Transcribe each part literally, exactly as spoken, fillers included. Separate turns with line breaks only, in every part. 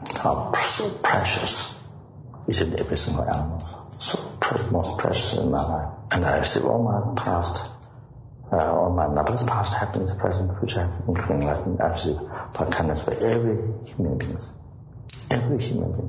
are so precious. Isn't every single animal so pre- most precious in my life? And I receive all my past, uh, all my numbers, past happenings, present, future, including enlightenment. I receive by kindness by every human being. Every human being.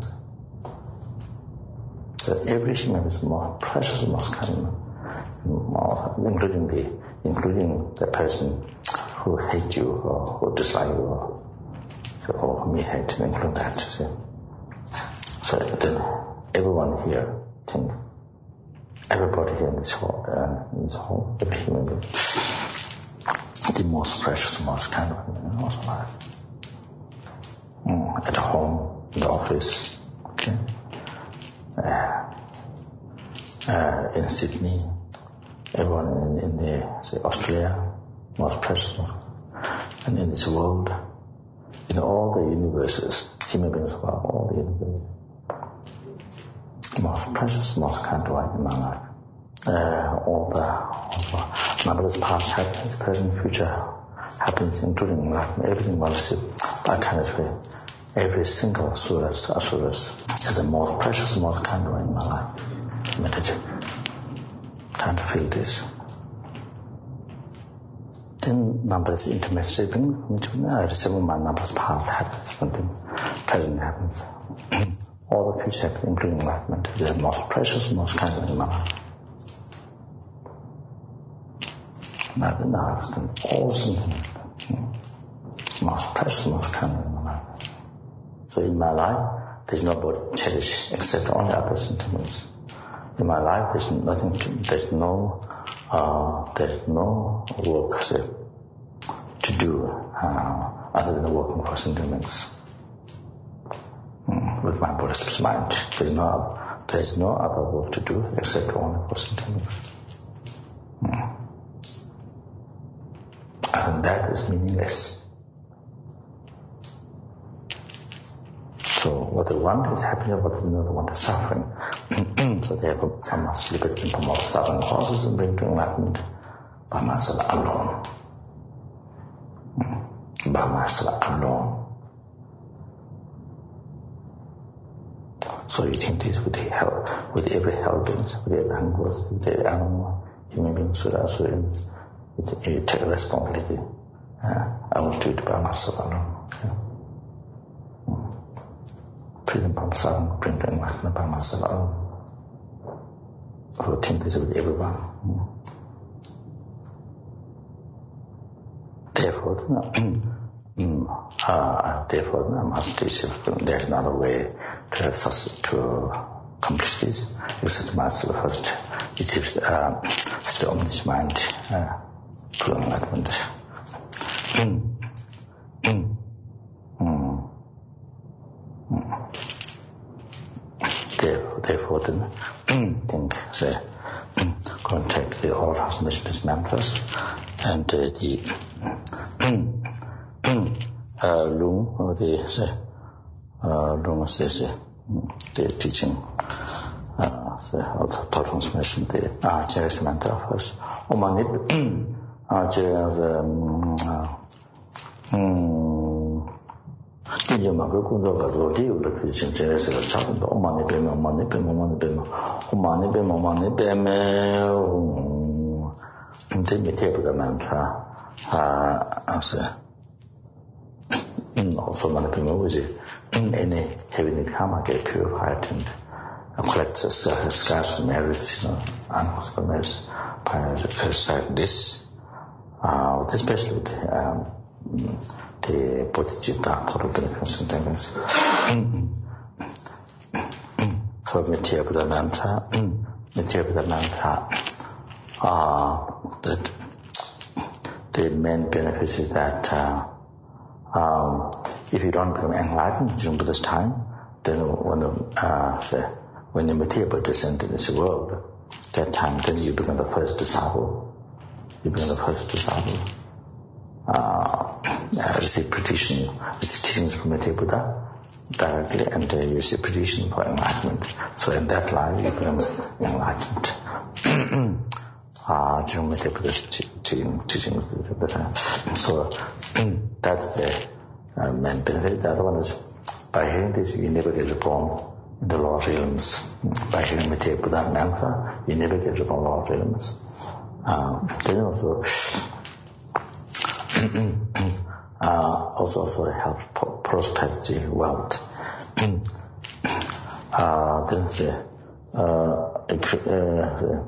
So every human being is more precious and most kind, more, including the including the person who hate you or who dislike you or, or whom you hate, including that. See? So then everyone here, think, everybody here in this hall, uh, in this hall, every human being, the most precious, most kind of human being of life. Mm, at home, in the office, okay, uh, uh, in Sydney, everyone in, in the, say, Australia, most precious, and in this world, in all the universes, human beings of all the universes, most precious, most kind one in my life. Uh, all the, all the numberless past happenings, present, future happenings, including enlightenment, everything will receive by kindness way. Every single asuras, asuras is the most precious, most kind one in my life. Meditate. Time to feel this. Then numberless intimate sleeping, which I receive my numberless past happenings, present happens. All the future happens, including enlightenment, is the most precious, most kind one in my life. Now the last and awesome thing, most precious, most kind one in my life. So in my life, there's nobody cherished except only other sentiments. In my life, there's nothing, to, there's no, uh, there's no work say, to do uh, other than working for sentiments. Mm, with my Buddhist mind, there's no, there's no other work to do except only for sentiments. Mm. And that is meaningless. So what they want is happiness, what they don't want is suffering. So therefore I must liberate and promote suffering causes and bring to enlightenment by myself alone. By myself alone. So you think this with the help, with every help beings, with every animals, with every animal, human beings, so that's where you take responsibility. Uh, I will do it by myself alone. Yeah. Freedom from suffering, bring to enlightenment by myself alone. Routine this with everyone. Mm. Therefore, no, mm, uh, therefore, no, I must teach you. There's another way to have such, to accomplish this, except myself first. It is uh, the omniscient mind uh, to enlightenment. Mm. Mm. Mm. Mm. Therefore, therefore then, think, say, contact the all transmissionist mantras and uh, the uh, Lung, or the, say, uh, Lung, say, say, the teaching, uh, the thought transmission, the uh, Jerry's mantra first. Omanip, uh, Jerry's, um, uh, um, 이제 막 그거가 로디를 그치 제에서 잡은데 엄마네 배면 엄마네 배면 엄마네 배면 엄마네 배면 엄마네 배면 근데 밑에 보면 아 아서 음 also 엄마네 배면 뭐지 any heavenly karma get purified and collects a scarce merits, you know, unhospitable merits by reciting this, uh, especially with um, the Bodhicitta total benefits and things. So Nitya Buddha mantra, Nitya Buddha mantra, uh, that the main benefit is that uh, um, if you don't become enlightened during Buddha's time, then when the, uh, say, when the material Buddha descend in this world, that time then you become the first disciple. You become the first disciple. Uh, uh, receive petition, receive teachings from the Buddha directly, and uh, you receive petition for enlightenment. So in that life you become enlightened. uh, during the Buddha's teaching, teaching the time. So that's the uh, main benefit. The other one is by hearing this, you never get reborn in the lower realms. By hearing Metteyya Buddha mantra, you never get reborn in the lower realms. Um, then also, uh, also, also helps prosperity, wealth. uh, then the, uh, it, uh, the,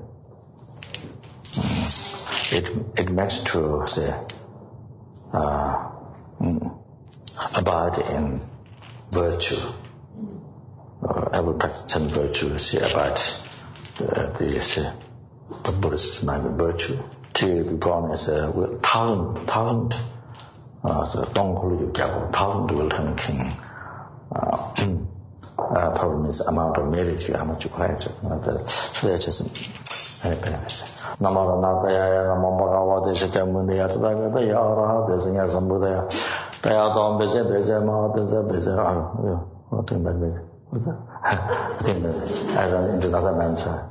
it, it makes to the, uh, abide in virtue. Uh, I will practice virtue, see about uh, the, the Buddhist mind virtue. To be born as a thousand, thousand, uh, the long thousand will turn king. Uh, uh, problem is amount of merit, how much you collect. Uh, so that's just very benefits. Namara Nakaya, Namabagawa, the Shakamunia, the Yara, the Sinya Sambuddha, the Adam Beze, Beze, Beze, Beze, what thing that Beze? What's that? I think that I run into another mantra.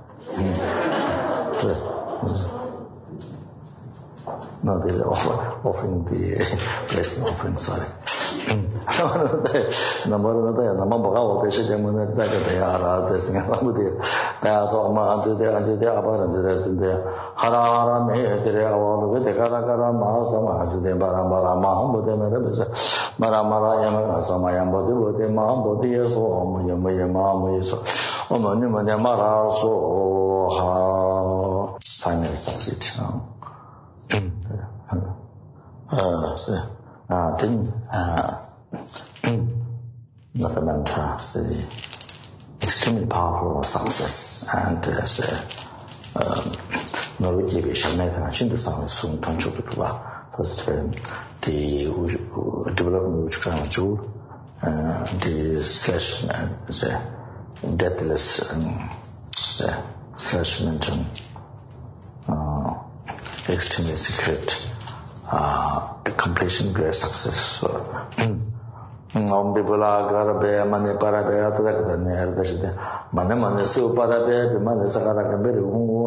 No, they offer, offering the blessing offering, sorry. Number another, Namabagawa, the Shakamunia, the Yara, the Sinya Sambuddha, the Adam, the the Abba, the Hara, Mehre, all the Karakara, Mahasama, the Barambara, Mahambuddha, Maramara, Yamana, Samayambo, the Mahambodi, so Omayama, so Omanima, Mara, so ha, finally succeed. Uh, then, uh, not the mantra, the extremely powerful success and uh, the Norwegian Shamekana Shindu soon turn to first the development which kind of jewel, the slash and the deathless and the slash mention uh, extremely secret uh, completion great success. So, Om Bibula Garabe, Mane Parabe, the Mane Mane Su Parabe, Mane Sakara Gamberi,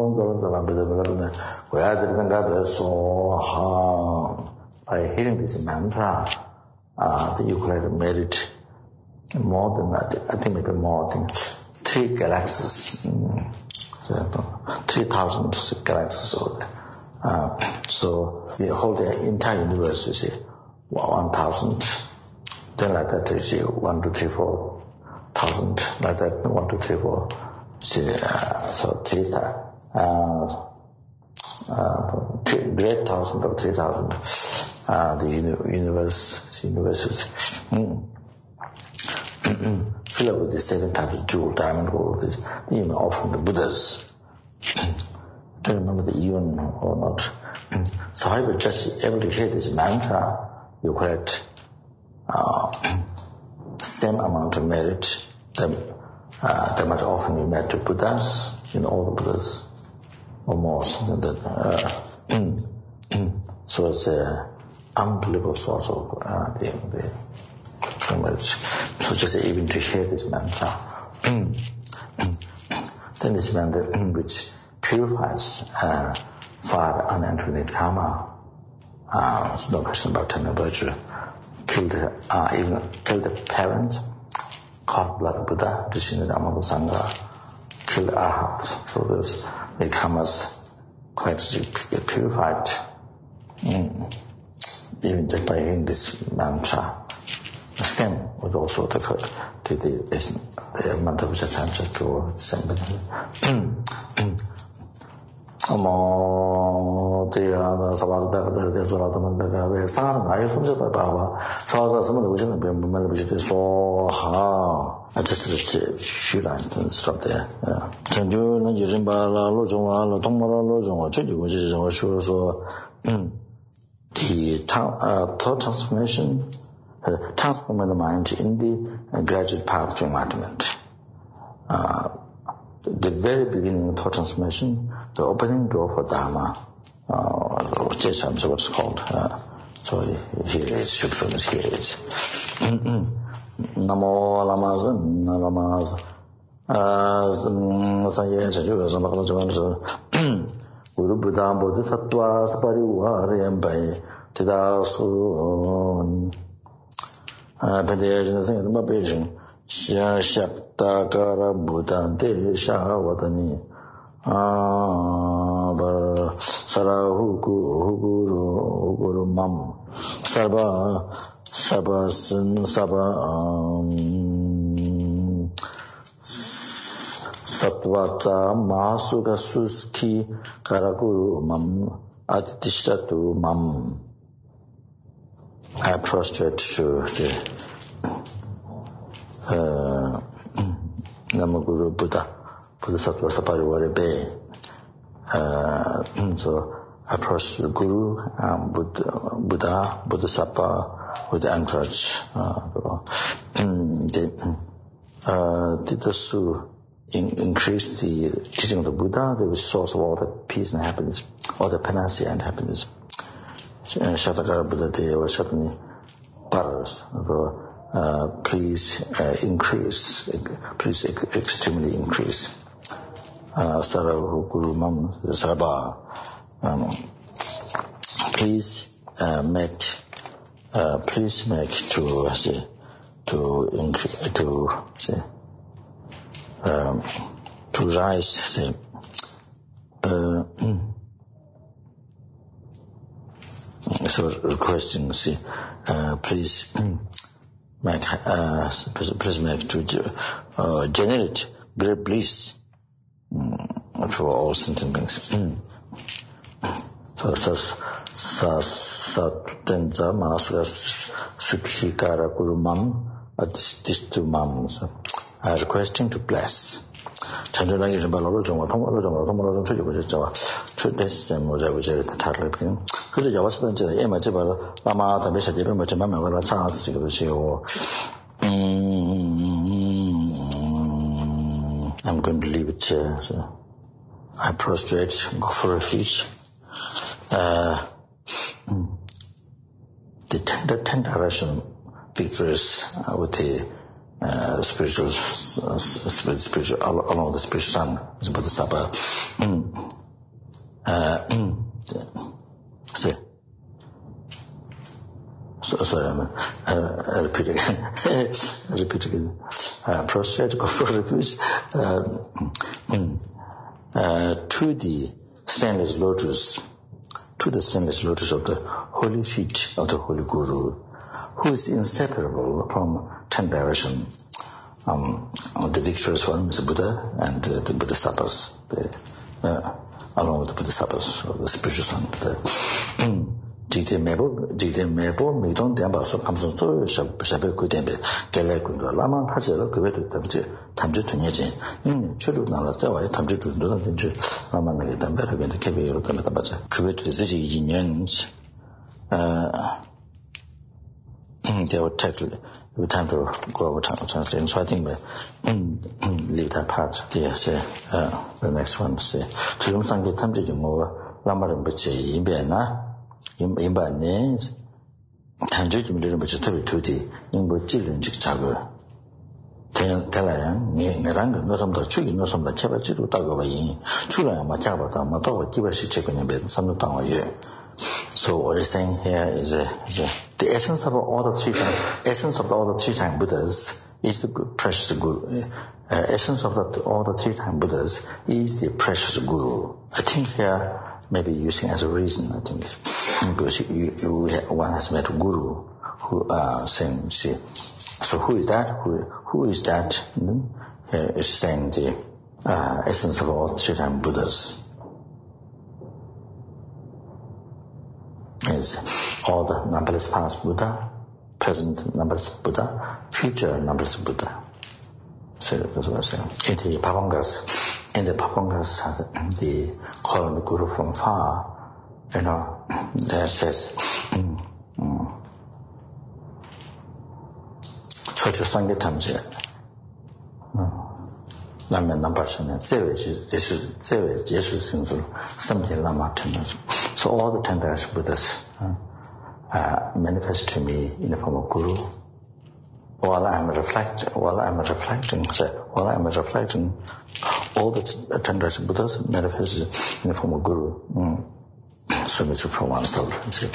we had the Ganga so ha. By hearing this mantra, uh, you could merit more than that. I think maybe more than three galaxies, mm, three thousand galaxies. Uh, so you hold the entire universe, you see, one thousand. Then like that, you see, one, two, three, four thousand, like that, one, two, three, four. See, uh, so three, uh, uh, three, great thousand of three thousand, uh, the uni- universe, the universes, mm. fill up with the seven types of jewel, diamond, gold, this, even often the Buddhas. I don't remember the even or not. So however, just able to hear this mantra, you collect uh, same amount of merit that, uh, that much often you met to Buddhas, in all the Buddhas, or more, something that, uh, so it's an unbelievable source of uh, the, the merit. So just even to hear this mantra, then this mantra which purifies uh, five unentering karma, uh, no question about ten virtue, killed, uh, even killed the parents, caught blood Buddha, Rishinada Amabu Sangha, killed Arhat. So those, the karmas quite get purified. Mm. Even just by hearing this mantra. The same was also the, the, the, the mantra which I just before, the same. 어머, 대야, 사바다, 그들, 저라도 내가 왜 사는 아예 손잡아 봐봐. 저가什么东西呢？别慢慢不就说哈，啊，这是这虚然，真 stop there。啊，成就那有人把了罗中啊，了东马了罗中啊，这就我就是我说说，嗯， the uh, thought transformation, uh, transforming the mind in the uh, gradual path to enlightenment. Uh, the very beginning of thought transformation, the opening door for Dharma, uh, which is what's called. Uh, so here it is, should finish, here it is. Namo Lamaz, Nalamaz, Saye, Sajuga, Samakala Javan, Guru Buddha, Bodhisattva, Saparivar, Yambai, Tidasun. Padayajana Sangha Mabajin, Shya Shaktakara Buddha Desha Vatani, Sarahuku Huguru Huguru Mam, Saba Saba Saba Satvata Mahasuga Suski Karaguru Mam Aditishatu Mam. I prostrate to the uh, Namaguru Buddha, Bodhisattva Sapariwari Bay. Uh, so I prostrate Guru, um, Buddha, Buddha, Bodhisattva with the entourage. Uh, the, uh, those who in, increase the teaching of the Buddha, the source of all the peace and happiness, all the panacea and happiness. Shatakara Buddha Deva Shatani Paras, uh, please uh, increase, please ex- extremely increase. Sarahu Guru Mam Saraba, please uh, make, uh, please make to say, to increase, to say, um, to rise, say, uh, so requesting, see, uh, please make, uh, please make to uh, generate great bliss um, for all sentient beings. So, so, so, so, tenza masuga sukhikara guru mam adististu mam. So, I requesting to bless. Chandra is a ballo, Joma, Tomo, Joma, Tomo, Joma, Truth, and Mojavi, the Tarlet. Could you just say, Emma Jabal, Lama, the Bishop, but Mamma, well, a chance to see you. I'm going to leave it here. So I prostrate, go for refuge. Uh, the ten, the ten direction victories uh, with the Uh, spiritual, uh, spirit, spiritual, along the spiritual sun, is Bodhisattva. Mm. Uh, mm. See. So, sorry, I'm, uh, I repeat again. I repeat again. Uh, prostrate, go for refuge. Uh, mm. uh, to the stainless lotus, to the stainless lotus of the holy feet of the Holy Guru, who is inseparable from ten direction. Um, the victorious one is Buddha and uh, the Bodhisattvas, the, uh, along with the Bodhisattvas, or the spiritual son. Jigde Mebo, Jigde Mebo, Midon Damba, so Amson, so Shabe Kudembe, Galakunda, Lama, Hajela, Kubetu, Tamju to Niajin, Chulu Nala Zawa, Tamju to Dunju, Lama Nagadamba, when the Kabi or the Metabaja, Kubetu the Ziji Yins. They would take every time to go over translation. So I think we leave that part. Yes, uh, the next one. Say, to them, some get time to go. Lamarin, but say, in Bena, in Bane, Tanjik, little bit of the in both children, Chicago. Telayang, Neranga, no some of the tree, no some of the Chabachi to Tagaway, Chula, Machabata, Mato, Kibashi chicken in bed, some of the town year. So what he's saying here is, a, is a, the essence of all the three time, essence of all the three time Buddhas is the precious Guru. Uh, essence of the, all the three time Buddhas is the precious Guru. I think here maybe using as a reason. I think because you, you, one has met a Guru who uh, saying, see, so who is that? Who who is that? And here is saying the uh, essence of all the three time Buddhas. Is all the numberless past Buddha, present numberless Buddha, future numberless Buddha. So that's what I'm saying. In the Papangas, in the Papangas, the calling the Guru from far, you know, there says, mm, mm. Chocho Sangye Tamje, Lama Nampashana, Zewe, Zewe, Jesus, Samje Lama Tenas. So all the ten direction Buddhas uh, uh, manifest to me in the form of Guru. While I'm reflecting, while I'm reflecting, while I'm reflecting, all the ten direction Buddhas manifest in the form of Guru. Mm. swimming for oneself.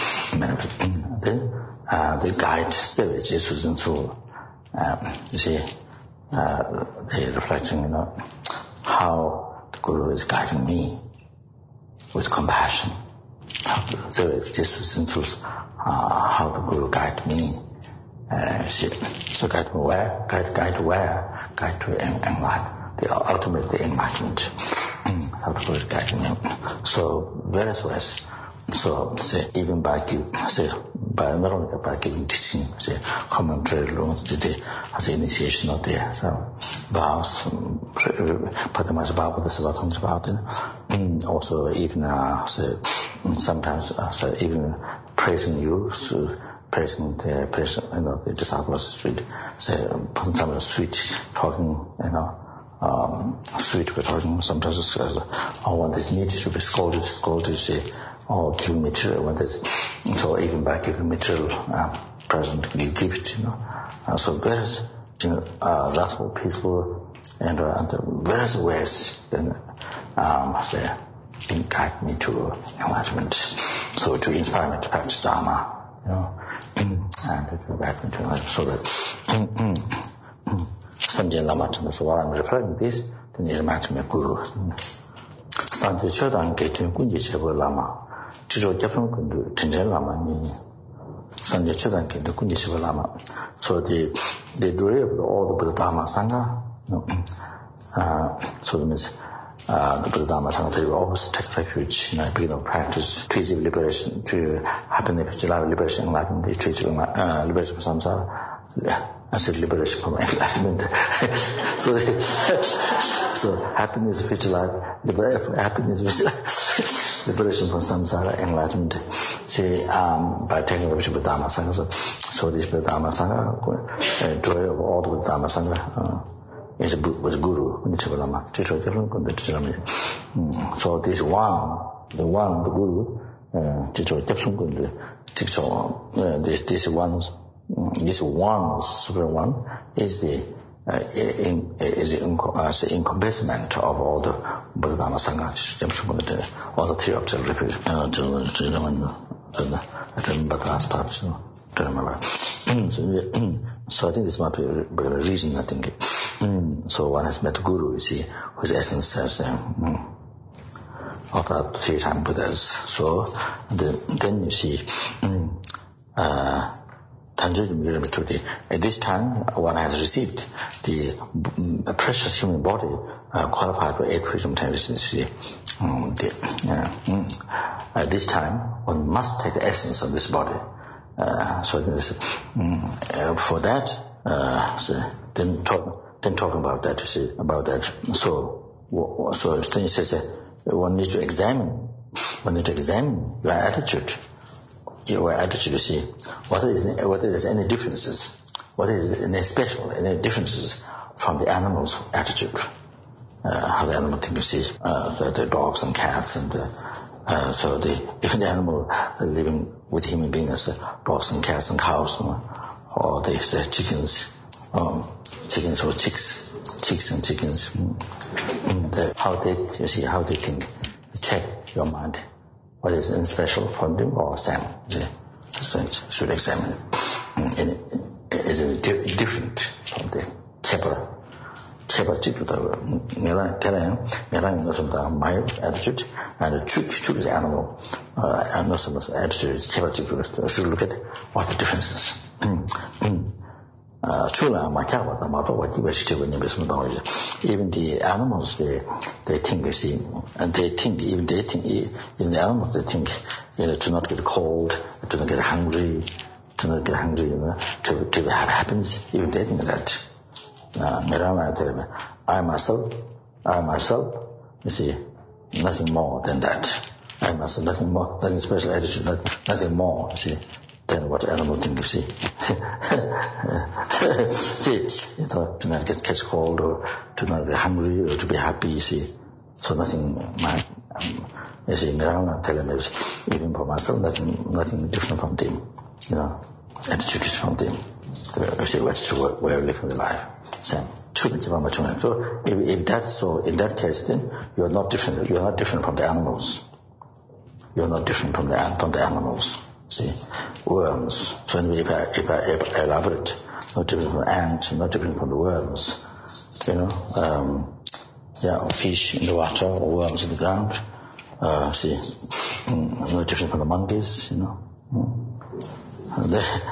Then uh, the guide, Jesus and so, uh, you see, uh, the reflection, you know, how the Guru is guiding me with compassion. So it's Jesus and so, uh, how the Guru guide me. Uh, see, so guide me where? Guide, guide where? Guide to enlightenment, the ultimate the enlightenment. How the Guru is guiding me. So various ways. So say even by giving, say by not only by giving teaching, say commentary rules, the as initiation of the so vows, Padmas Baba, the Savatans about it. Also even uh, say sometimes uh, say even praising you, so praising the praising, you know, the disciples, sweet, say sometimes sweet talking, you know. Um, sweet we're talking sometimes uh, oh, when there's need to be scolded, scolded, say, or giving material, when there's, so even by giving material uh, present, you give it, you know. Uh, so various, you know, uh, restful, peaceful, and, uh, and various ways, then, um, say, guide me to enlightenment. So to inspire me to practice Dharma, you know, and to guide me to enlightenment, so that, Sanjay Lama, so while I'm referring to this, then it's my Guru. Sanjay Chodang Ketin Kunji Chebo Lama, Chijo Japan Kundu, Tenjen Lama Ni, Sanjay Chodang Ketin Kunji Chebo Lama. So the the glory of all the Buddha Dharma Sangha, no, uh, so that means uh, the Buddha Dharma Sangha, they will always take refuge in a beginning of practice, trees of liberation, to happiness, liberation, enlightenment, trees of uh, liberation from samsara. I said liberation from enlightenment. so, so happiness, future life, happiness, future life, liberation from samsara, enlightenment. See, um, by taking refuge with Dharma Sangha, so, so this Dharma Sangha, uh, joy of all the Dharma Sangha, uh, is a, was Guru, Nichibalama, mm. So this one, the one, the Guru, uh, uh, this, this one, this one, super one, is the uh, in, is the uh, encompassment of all the Buddha Dhamma Sangha, all the three objects refuge. Uh, to, to, to, I remember the last part, so to remember. so, so I think this might be a, be a reason, I think. So one has met Guru, you see, whose essence says, um, of the three-time Buddhas. So the, then you see, uh, at this time, one has received the precious human body uh, qualified for eight freedom tendencies. Um, uh, mm. At this time, one must take the essence of this body. Uh, so this, mm, uh, for that, uh, so then talk, then talking about that, you see, about that. So, so then he says that one needs to examine, one needs to examine your attitude. Your attitude, you see, whether there's, whether there's any differences, whether there's any special, any differences from the animal's attitude, uh, how the animal think, you see, uh, the, the dogs and cats, and uh, uh, so the even the animal living with human beings, uh, dogs and cats and cows, you know, or the uh, chickens, um, chickens or chicks, chicks and chickens, mm. the, how they, you see, how they think, check your mind. Whether it's in special from them or same, so should examine. And is it different from the Kepa? Kepa Chikuta, Mela, Kelen, Mela knows about my attitude, and the Chuk, Chuk is the animal, uh, and knows about attitude, Kepa Chikuta, should look at what the differences. Chula, Makawa, the Mato, what you wish to win even the animals, they, they think, you see, and they think, even they think, even the animals, they think, you know, to not get cold, to not get hungry, to not get hungry, you know, to, to have happiness, even they think that. Uh, I myself, I myself, you see, nothing more than that. I myself, nothing more, nothing special attitude, nothing more, you see. Then what animal think, you see. see, you know, to not get catch cold or to not get hungry or to be happy, you see. So nothing, my, um, you see, Nirvana tell them, even for myself, nothing, nothing different from them, you know, attitude is from them. You see, what's the way of living the life. Same. So if, if that's so, in that case, then you are not different, you are not different from the animals. you're not different from the from the animals. See, worms. So if I, if I, if I elaborate, not different from ants, not different from the worms. You know, um, yeah, fish in the water or worms in the ground. Uh, see, mm, no different from the monkeys. You know, mm.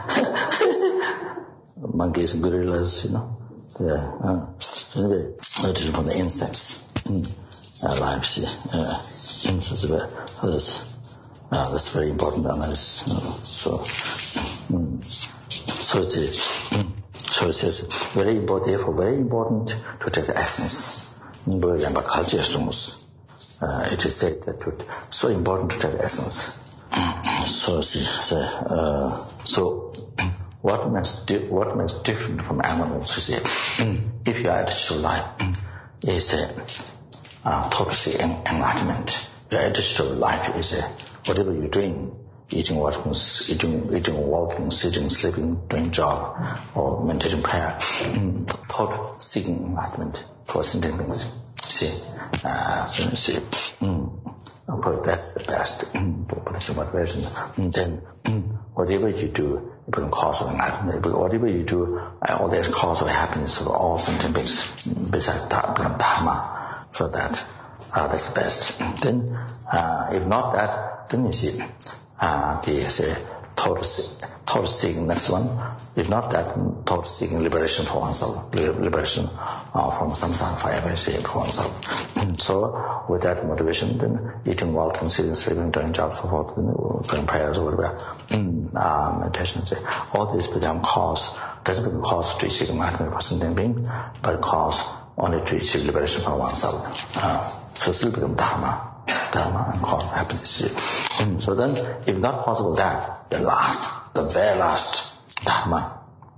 the monkeys and gorillas. You know, yeah. Uh, so anyway, no different from the insects. Mm. Uh, life, see, uh, mm, so it's very, so that's, uh, that's very important analysis. You know, so, mm. so it's, mm. so it says very important. Therefore, very important to take the essence. Remember, culture assumes. Uh, it is said that it's so important to take the essence. So, see, so, uh, so what makes di- what makes different from animals? You see, if you are attached to life, is a uh, total enlightenment. Your attitude to life is a whatever you're doing, eating, walking, eating, eating, walking, sitting, sleeping, doing job, or meditating prayer, total seeking enlightenment for sentient beings. See, uh, so see, mm, that's the best potential motivation. And then, mm, whatever you do, you become cause of enlightenment. Whatever you do, uh, all that cause of happiness for all sentient beings, besides that, become dharma. So that, uh, that's the best. Then, uh, if not that, then you see, uh, the, say, total, total seeking, next one. If not that, total seeking liberation for oneself, liberation uh, from samsara forever, say, for oneself. So, with that motivation, then eating, walking, sitting, sleeping, doing jobs, so forth, then, doing prayers, or whatever, uh, meditation, say, all this become cause, doesn't become cause to achieve enlightenment for sentient being, but cause only to achieve liberation for oneself. Uh, so still become dharma. Dharma and cause of happiness. Mm. So then, if not possible that, the last, the very last dharma.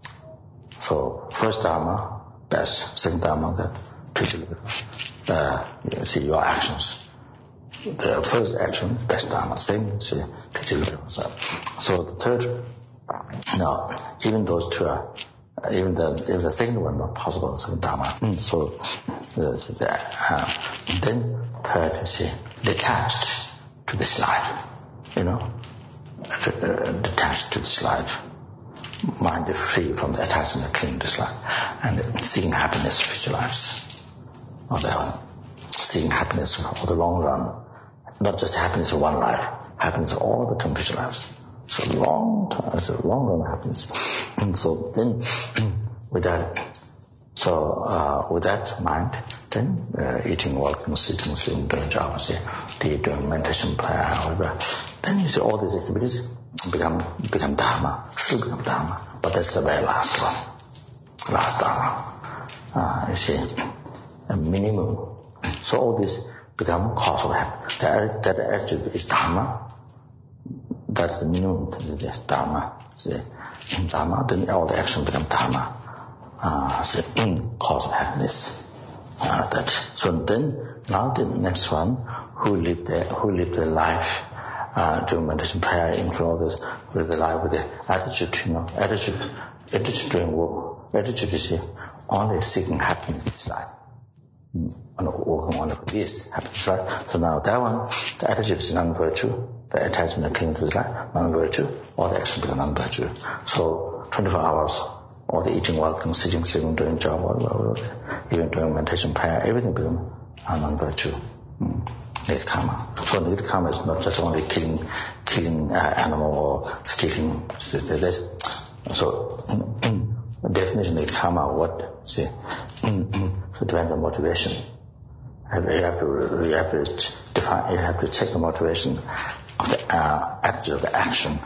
So, first dharma, best. Second dharma, that teaches uh, you see your actions. The first action, best dharma. Second, see, teaches So the third, no, even those two are, even the even the second one not possible, second dharma. Mm. So, uh, so the, uh, then third, you see, detached to this life, you know, uh, detached to this life, mind is free from the attachment clinging to this life, and seeking happiness for future lives, or the, seeking happiness for the long run, not just happiness for one life, happiness for all the future lives. So long time, it's a long run happiness. And so then, with that, so uh, with that mind, then uh, eating, walking, sitting, sleeping, doing jobs, yeah, doing meditation, prayer, whatever. Then you see all these activities become become dharma, still become dharma. But that's the very last one, last dharma. Uh, you see, a minimum. So all this become cause of happiness. That that attitude is dharma. That's the minimum, that's dharma. See, in dharma, then all the action become dharma. Uh, see, cause of happiness. Uh, that. So then, now the next one, who lived the, who lived the life, uh, doing meditation, prayer, influence with the life, with the attitude, you know, attitude, attitude doing work, attitude is see, only seeking happiness in this life. And working only for this happiness, right? So now that one, the attitude is non-virtue. The attachment clinging to this life, non-virtue, all the action become non-virtue. So twenty-four hours, all the eating, walking, sitting, sleeping, doing job, all, all, all, even doing meditation, prayer, everything become non-virtue. Mm. Nidkarma. So nidkarma is not just only killing, killing uh, animal or stealing. So the definition of nidkarma, what? See, so it depends on motivation. You have to, you have to define, you have to check the motivation of the uh, attitude of the action.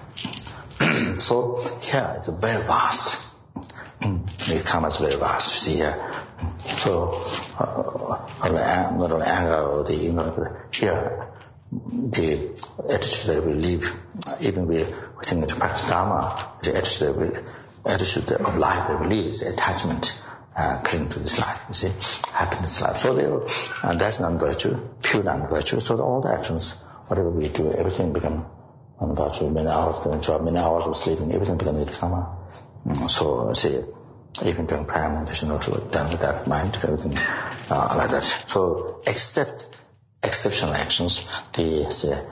So here it's a very vast. The karma is very vast. See here. So uh, not only anger or the you know, here the attitude that we live, even we we think to practice dharma, the attitude that we, attitude of life that we live is the attachment. Uh, cling to this life, you see, happiness life. So they were, and that's non-virtue, pure non-virtue. So all the actions, whatever we do, everything become non-virtue. Many hours doing job, many hours of sleeping, everything become nidkarma. Mm, so, see, even doing prayer, meditation, also done with that mind, everything uh, like that. So, except exceptional actions, the say,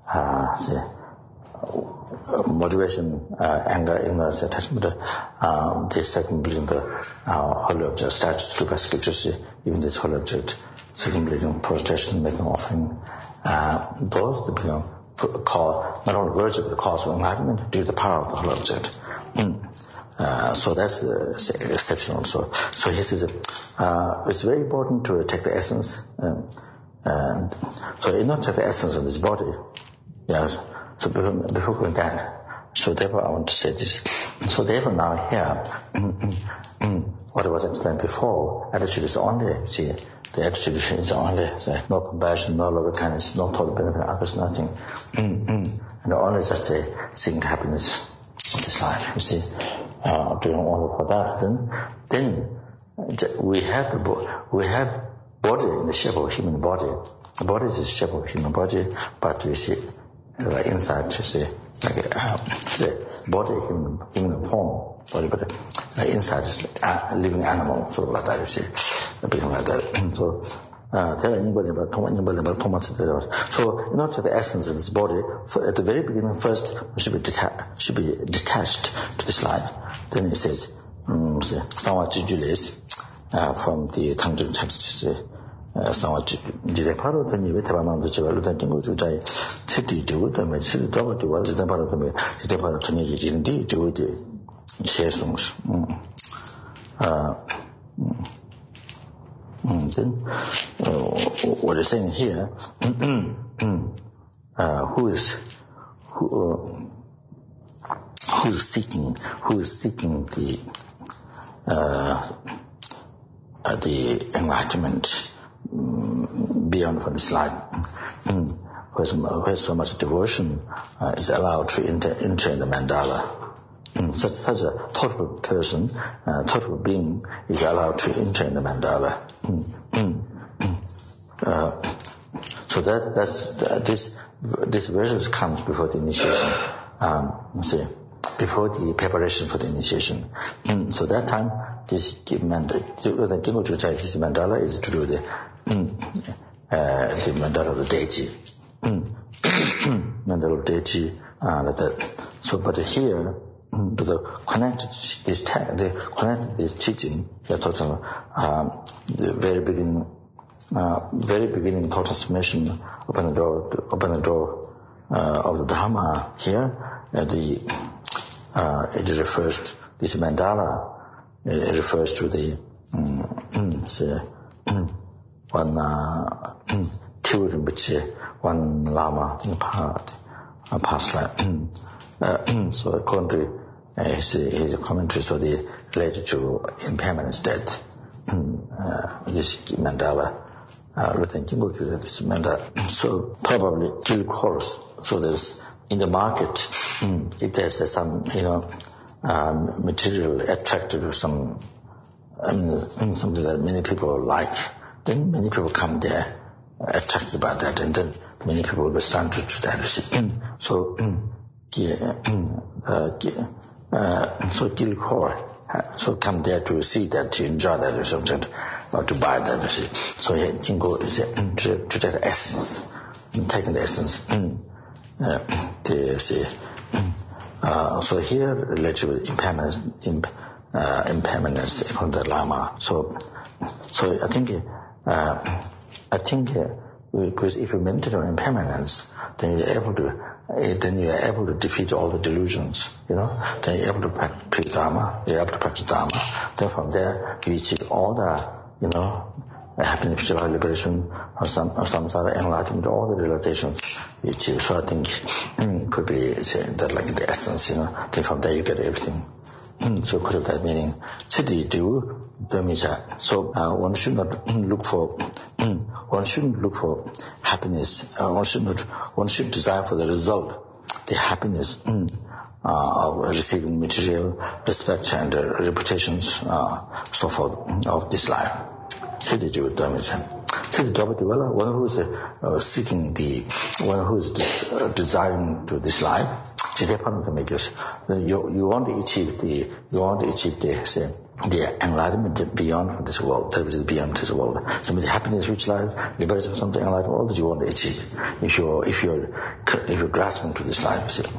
uh, say, motivation, uh, anger, ignorance, attachment, uh, the second believing the uh, holy object, statues, stupas, scriptures, even this holy object, second believing prostration, making offering, uh, those that become call, not only virtue but the cause of enlightenment due to the power of the holy object. Mm. Uh, so that's uh, exceptional. So, so he says, uh, it's very important to take the essence, um, and so you not take the essence of this body. Yes. So before, before going that, so therefore I want to say this. So therefore now here, mm, mm, mm, what was explained before, attitude is only, see, the attitude is only, say, no compassion, no loving kindness, no total benefit of others, nothing. Mm, mm, and only just a seeking happiness of this life, you see. Uh, doing all for that, then, then we have the bo- we have body in the shape of human body. The body is the shape of human body, but we see uh, inside, you see, like a uh, the body, human, human form, body, but uh, inside is a living animal, sort of like that, you see, become like that. So, uh, tell anybody about anybody about Thomas. So, in order to the essence of this body, for, at the very beginning, first should be deta- should be detached to this life. Then he says, um, "Samva jijules," uh from the Tanjung text. Samva jile paro to ni vetaba mamdo chivalu da kingo jujai teti dewu da me chili doba dewa da paro to me jile paro to ni jindi dewu de shesums. Uh. Mm, then, uh, what is saying here, uh, who is, who, uh, who is seeking, who is seeking the, uh, uh the enlightenment um, beyond from this life, mm, where, so, where so much devotion uh, is allowed to enter, enter in the mandala. Mm, such, such a total person, uh, total being is allowed to enter in the mandala. Mm, mm, mm. Uh, so that that's uh, this this verse comes before the initiation. Um, see, before the preparation for the initiation. Mm, so that time, this mandala, the Kingo Chujai, this mandala is to do the mm, uh, the mandala of the deity. Mm. Mandala of the deity. Uh, like that. So, but here. To the connected this te- the connected this teaching, yeah, total, um, the very beginning, uh, very beginning total transformation, open the door, to open the door uh, of the Dharma here. Uh, the uh, it refers to this mandala. It refers to the um, say, um, one theory which one lama in part, a past life. Uh, so according to uh, his, his commentary, so the related to impermanence, death, uh, this mandala, uh, written Jingo to this mandala. So probably due course. So there's in the market, if there's some, you know, um, material attracted to some, I mean, something that many people like, then many people come there attracted by that, and then many people will respond to that. So. Yeah, uh, uh, so kill core, so come there to see that, to enjoy that or something, or to buy that. You see. So yeah, Jingo is to, to take the essence, taking the essence. Uh, to see. Uh, so here related with impermanence, imp, uh, impermanence from the Lama. So, so I think, uh, I think, uh, because if you meditate on impermanence, then you're able to. Then you are able to defeat all the delusions, you know. Then you're able to practice Dharma, you're able to practice Dharma. Then from there, you achieve all the, you know, happiness, physical liberation, or some, or some sort of enlightenment, all the realizations you achieve. So I think mm, could be say, that like the essence, you know. Then from there you get everything. Mm, so could have that meaning. Siddhi do dhamija. So uh, one should not look for, mm, one shouldn't look for happiness. Uh, one should not, one should desire for the result, the happiness mm, uh, of receiving material respect and uh, reputations, uh, so forth of this life. Siddhi do dhamija. Siddhi dhamija, one who is uh, seeking the, one who is de- uh, desiring to this life. You, you want to achieve the, you want to achieve the, say, the enlightenment beyond this world, that which is beyond this world. So the happiness which lies, liberation, something enlightenment, all that you want to achieve. If you're, if you're, if you're grasping to this life, see.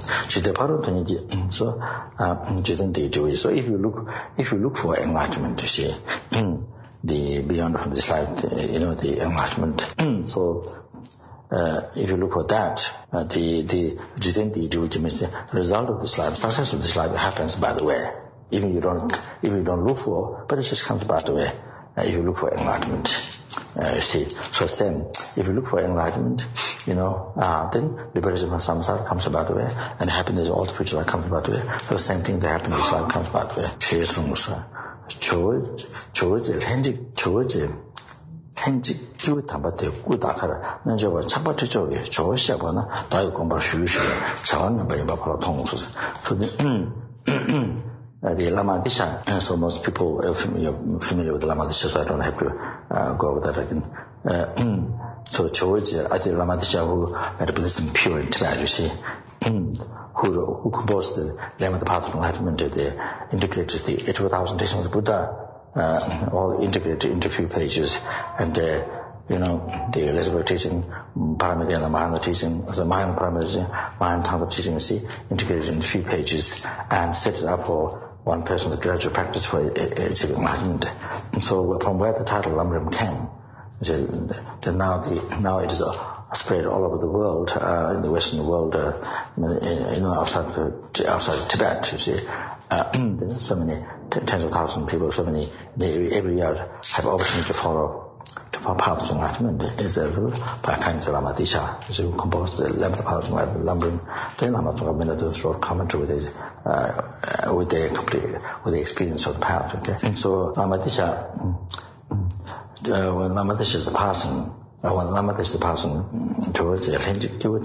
So, uh, so if you look, if you look for enlightenment, you see, the beyond from this life, you know, the enlightenment. So, uh, if you look for that, uh, the, the, the result of this life, success of this life happens by the way. Even you don't, if you don't look for, but it just comes by the way. Uh, if you look for enlightenment, uh, you see. So same, if you look for enlightenment, you know, uh, then liberation from samsara comes about the way, and happiness, all the future life comes about the way. So the same thing, the happiness life comes about the way. shesungusa, joji, joji, henji, joji, henji, kiwi tambate, kudakara, nanjawa, chapati jogi, joji abana, dayu gomba shushu, chawan namba yamba pala tongusus. So the, Uh, the Lama Disha, uh, so most people are familiar, familiar with the Lama Disha, so I don't have to uh, go over that again. Uh, so George, I think Lama Disha, who had Buddhism pure in Tibet, you see, who, who composed the Lama, the path of enlightenment, the integrated the eighty-four thousand teachings of Buddha, uh, all integrated into a few pages, and uh, you know, the Elizabeth teaching, Paramita and the Mahayana teaching, the Mahayana Paramita teaching, Mahayana Tantra teaching, you see, integrated in a few pages, and set it up for one person to graduate practice for achieving enlightenment. And so from where the title Lamrim came, the, now the now it is uh, spread all over the world, uh, in the Western world, uh, you know, outside outside Tibet, you see. Uh, there's so many t- tens of thousands of people, so many, they every year have opportunity to follow for path of enlightenment is a by kind of Lama Disha, who composed the eleventh path of enlightenment. Then Lama Phagavamina wrote commentary with it, uh, with the complete, with the experience of the path. Okay, and so Lama Disha, uh, when Lama Disha is passing, uh, when Lama Disha is passing towards the Atlantic, one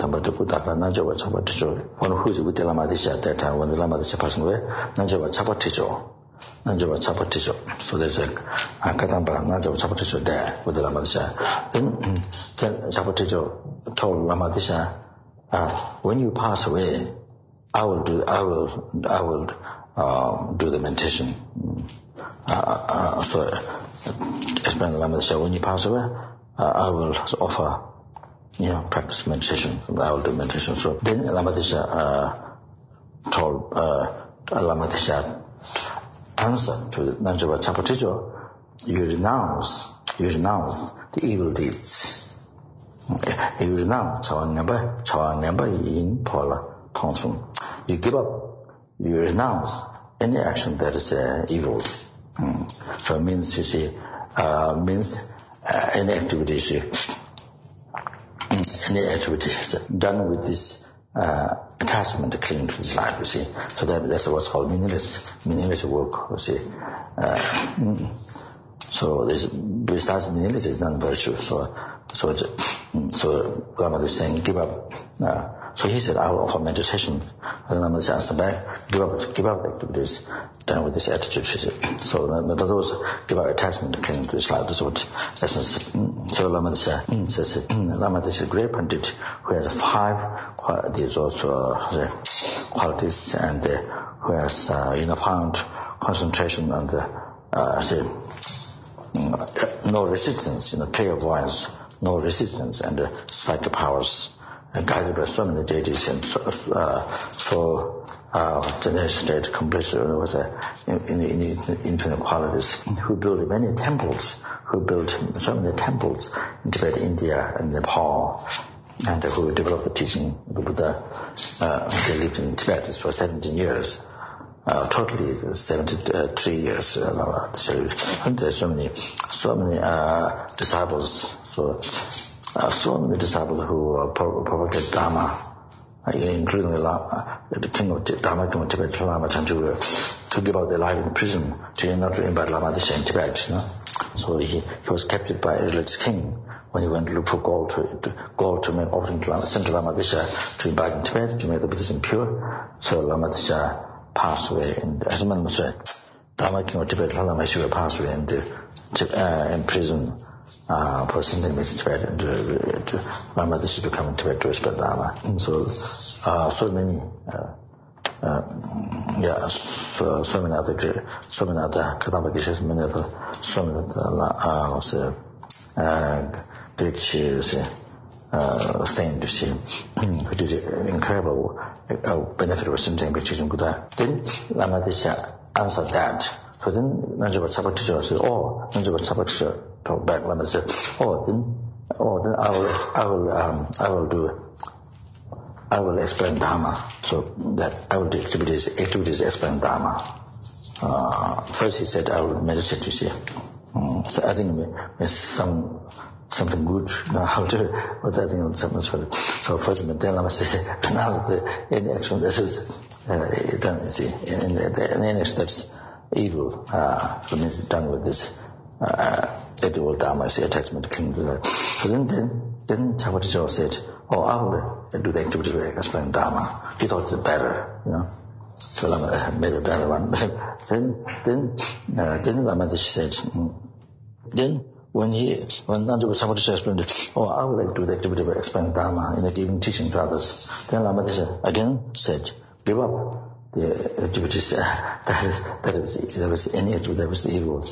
who is with the Lama Disha at that time, when the Lama Disha passing away, Nanjawa Chapatijo. Nanjawa Chapatijo. So there's a Kadamba Nanjawa Chapatijo there with the Lama Disha. Then, then Chapatijo told Lama Disha, uh, when you pass away, I will do, I will, I will, uh, do the meditation. Uh, uh, so, explain the Lama Disha, when you pass away, uh, I will offer, you know, practice meditation. I will do meditation. So then Lama Disha, uh, told, uh, Lama Disha, answer to Nanjawa Chapatijo, you renounce, you renounce the evil deeds. You renounce Chawan Namba, Chawan Namba Yin Pola Tongsum. You give up, you renounce any action that is uh, evil. Mm. So it means, you see, uh, means uh, any activities, any activities done with this Uh, attachment to cling to this life, you see. So that, that's what's called meaningless, meaningless work, you see. Uh, mm. So this, besides meaningless is non-virtue. So, so, it, so Lama is saying, give up. Uh, so he said, I will offer meditation. And Lama is answer back, give up, give up activities done with this attitude. So those give up attachment to cling to this life. That's what essence. So Lama says, Lama is a great Pandit who has five qualities also, uh, qualities, and uh, who has, uh, you know, found concentration and, uh, uh, say, no resistance, you know, clairvoyance, no resistance, and uh, psychic powers, uh, guided by so many deities, and so, uh, so uh, the state completely, you know, with uh, in, in, in infinite qualities, who built many temples, who built so many temples in Tibet, India, and Nepal, and uh, who developed the teaching of the Buddha. Uh, they lived in Tibet for seventeen years. Uh, totally seventy-three years, uh, and there's so many, so many, uh, disciples, so, uh, so many disciples who, uh, propagated Dharma, uh, including the Lama, the king of Dharma, king of Tibet, Lama Chanchu, to give up their life in prison, to not to invite Lama Disha in Tibet, you know. So he, he was captured by a religious king when he went to look for gold to, to gold to make offering to Lama, sent to Lama Disha to invite in Tibet, to make the Buddhism pure. So Lama Disha passed away, and as a man said, Dharma king of Tibet, Lama Shiva passed away in, the, uh, in prison uh, for sending me to Tibet, and uh, to Lama Disha to come in Tibet to spread Dharma. And so, uh, so many uh, uh, yeah, so, so many other, so many other Kathabakishas, many other, so many other, uh, also, uh, Greek shoes, uh, stained, she, who did incredible uh, benefit of something which is good. Then Lamadisha answered that. So then Nanjaba Sabbatisha said, oh, Nanjaba Sabbatisha talked back, Lama said, oh, then, oh, then I will, I will, um, I will do, I will explain Dharma. So that I will do activities, activities explain Dharma. Uh, first he said, I will meditate, you see. Um, so I think it's some, something good, you know, how to, but I think it's something special. So first, then Lama said, now the, in action, this is, uh, done, you see, in, in, the, in action, that's evil, uh, so means done with this, uh, evil Dharma, is the attachment to kingdom. So then, then, then Chapatisha said, oh, I will do the activity where I explain Dharma. He thought it's better, you know. So Lama made a better one. then, then, uh, then Lama said, mm. Then when he, when Nanjaba Chapatisha explained it, oh, I would like to do the activity where I explain Dharma in the giving teaching to others. Then Lama again said, give up the activities, uh, that is, that was, there was any activity that was evil.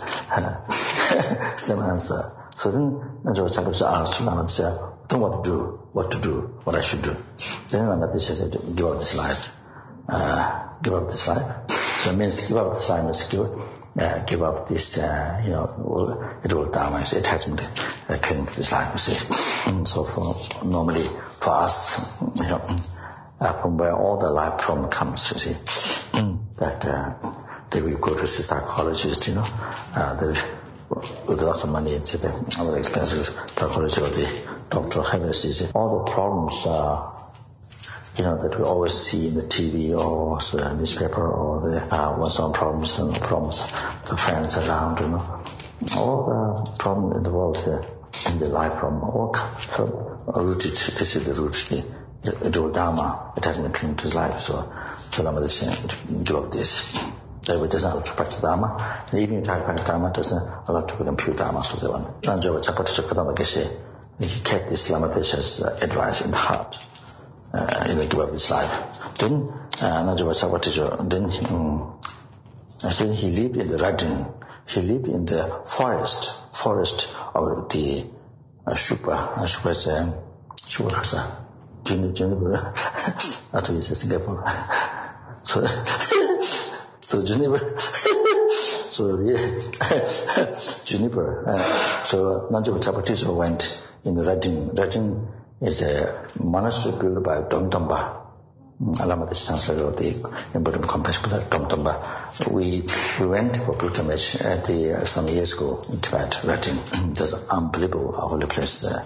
Same answer. So then Nanjaba Chapatisha asked Lama, don't what to do, what to do, what I should do. Then Lama said, give up this life. Uh, give up this life. So it means give up this life means give, uh, give up this, uh, you know, it will Dharma, attachment, uh, cling to this life, you see. And so for, normally for us, you know, uh, from where all the life problem comes, you see, that, uh, they will go to the psychologist, you know, uh, they with lots of money into the other expensive psychology or the doctor have all the problems, uh, you know, that we always see in the T V or the newspaper or the uh, what's on problems and problems, the friends around, you know, all the problem in the world here, in the life problem, all from rooted. This is the root, the, the, the Dharma attachment to his life. So, so Lama is saying, give up this. That we doesn't have to practice Dharma, and even if you try to practice Dharma, doesn't allow to compute Dharma. So they want. Nanjaba Chapatisha Kadama Geshe, he kept this Lamadesha's uh, advice in the heart. Uh, you know, give up this life. Then uh, Nanjaba Chapatisha, then um, then he lived in the Rajin. He lived in the forest, forest of the uh, Shukpa. Uh, Shukpa is um, Shukpa Khasa, Juniper. I thought you said Singapore. So, so Juniper. So yeah, Juniper. Uh, so Nanjaba Chapatisha went in the Rajin. Rajin is a monastery built by Domtomba. Alama is translated of the Buddhist compassion of Domtomba. We we went for pilgrimage at the uh, some years ago in Tibet, Rajin. There's an unbelievable holy place. Uh,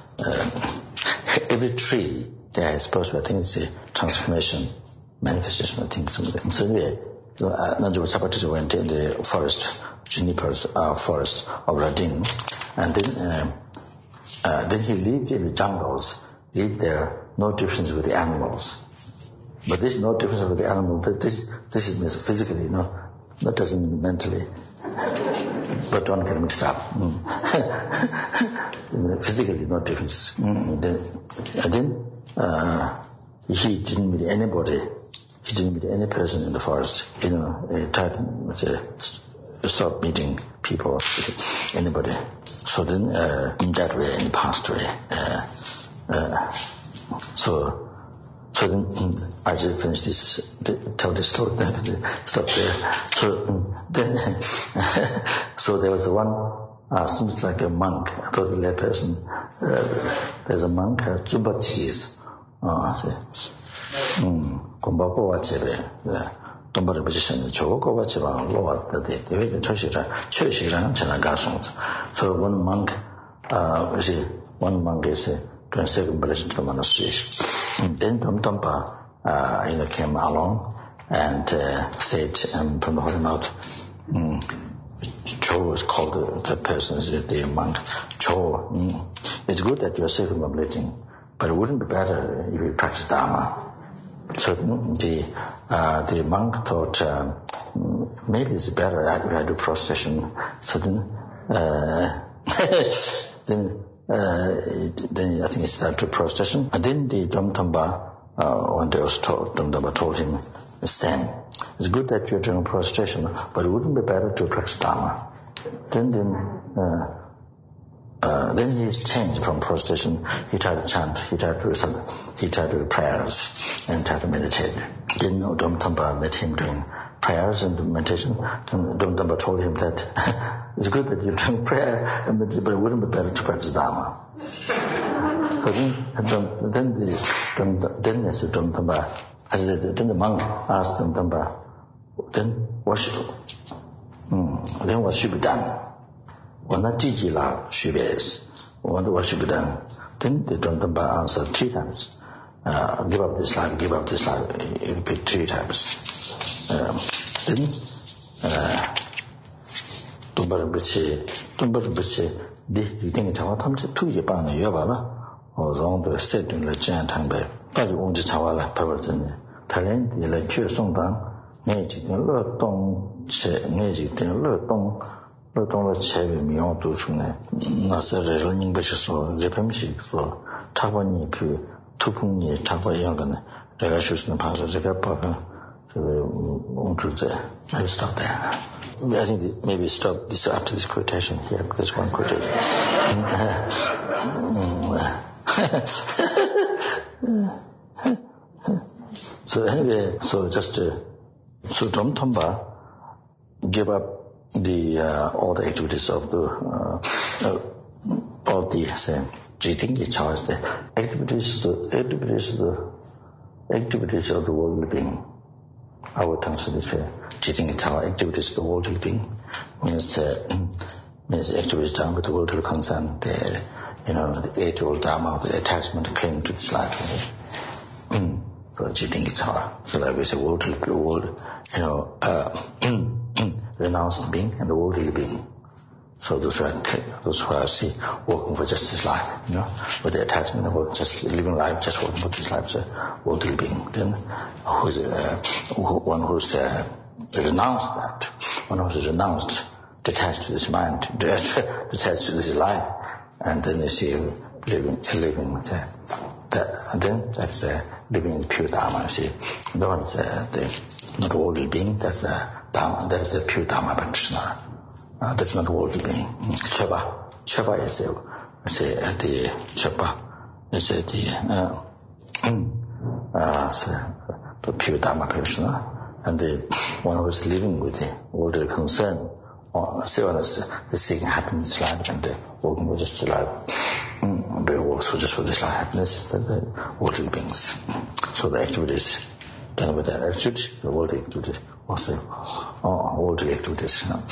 uh, every tree there is supposed to be, I think it's a transformation, manifestation, I think something. So anyway, uh, Nanjaba Chapatisha went in the forest, Juniper's uh, forest of Rajin, and then uh, uh, then he lived in the jungles, lived there, no difference with the animals. But this is no difference with the animal. This this is physically, no, that doesn't mean mentally. But one can mix up. Mm. Physically, no difference. Mm. Then, and then uh, he didn't meet anybody. He didn't meet any person in the forest. You know, he tried to stop meeting people, anybody. So then, uh, in that way, he passed away. Uh, uh, so. So then mm, I just finished this, tell this story, stop there. So then, so there was one, uh, seems like a monk, a totally lay person. Uh, there's a monk, uh, Chubachis. Kumbako Wachebe, Tombari position, Choko Wacheba, Loa, the way the church is China Garsons. So one monk, uh, see, one monk is a second relation to the monastery. And then Domtompa, uh, you know, came along and uh, said um, from the holy mouth, um, Cho is called the, the person, is the monk. Cho, um, it's good that you are circumambulating, but it wouldn't be better if you practice Dharma. So the uh, the monk thought um, maybe it's better if I do prostration. So then, uh, then. Uh, then I think it started to prostration. And then the Domtomba, uh, one day was told, Domtomba told him, the same. It's good that you're doing prostration, but it wouldn't be better to practice Dharma. Then, then, uh, uh, then he's changed from prostration. He tried to chant, he tried to do some, he tried to do prayers, and tried to meditate. Didn't know Dom Thapa met him doing prayers and meditation. Dom Thapa told him that it's good that you're doing prayer, but it wouldn't be better to practice Dharma. So then, then the then as Dom Thapa, as then the monk asked Dom Thapa, then what should, mm, then what should be done? What not Gigi la should be, what what should be done? Then the Dom Thapa answered three times. Uh, give up this life, give up this life. It repeat three times. Um, then, uh, Tumbar Bichi, Tumbar Bichi, the thing Chawa Tamche, two Yapan, Yavala, or wrong to a state in the giant hangbe. Paju Unji Chawala, Paverton, Talent, the lecture song down, Naji, the Lord Dong, Naji, the Lord Dong, Lord Dong, Chevi, Mion to Sune, Nasa, running bushes or Repemshi for Tawani Pu. 투풍이 잡아야 하거든. 내가 실수는 봐서 제가 봐봐. Maybe stop there. I think maybe stop this after this quotation here. There's one quotation. So anyway, so just uh, so Dom Thapa gave up the uh, all the activities of the uh, uh, all the same. I think he charged the activities, the activities, the activities of the world being. Our tongues in this way. Jitting our activities of the world being means uh, means activities done with the world concern. The you know the age-old dharma, the attachment, the cling to this life. So jitting our. So like we say, world, the world, you know, uh, renounced being and the worldly being. So those who are, those who are see, working for just this life, you know, with the attachment of just living life, just working for this life, so worldly being. Then who's, uh, who, one who's uh, renounced that, one who's renounced, detached to this mind, detached to this life, and then you see living, living, uh, that, and then that's uh, living in pure Dharma, you see. The one's uh, the not worldly being, that's uh, Dharma, that's a pure Dharma practitioner. Uh, that's not worldly being. Chapa. Chapa is the, is the, uh, the Chapa is the, uh, uh, so, the pure Dharma practitioner, and the one who is living with the worldly concern, or so on as the seeking happiness life and the working for just life. Mm, they work for just for this life happiness, that the worldly beings. So the activities done with that attitude, the worldly activities, also, uh, worldly activities. You know.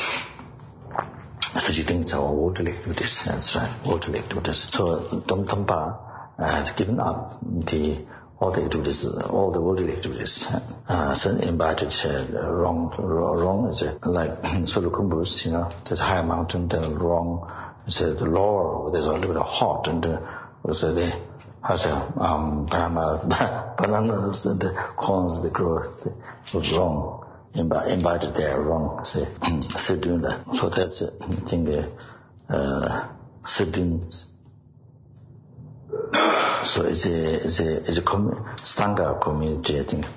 So you think it's our worldly activities, that's right, worldly activities. So Dom Thapa has given up the all the activities, all the worldly activities. Uh, so invited uh, wrong, wrong is uh, like Sulukumbus, you know, there's a higher mountain, then wrong is uh, the lower, there's a little bit of hot, and uh, so they has a um, banana, bananas and the corns, they grow, it was wrong. Invited there wrong, say, doing that. So that's it. I think, uh, Sidun. So it's a, it's a, it's a com- Sangha community, I think.